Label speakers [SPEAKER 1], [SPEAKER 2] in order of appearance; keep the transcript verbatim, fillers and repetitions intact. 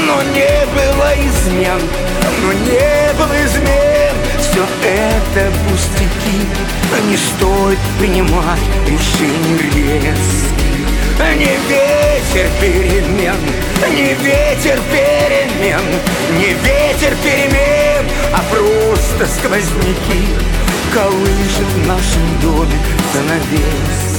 [SPEAKER 1] но не было измен, но не было измен. Все это пустяки, не стоит принимать решений резких. Не ветер перемен, не ветер перемен, не ветер перемен, а просто сквозняки колышет в нашем доме занавес.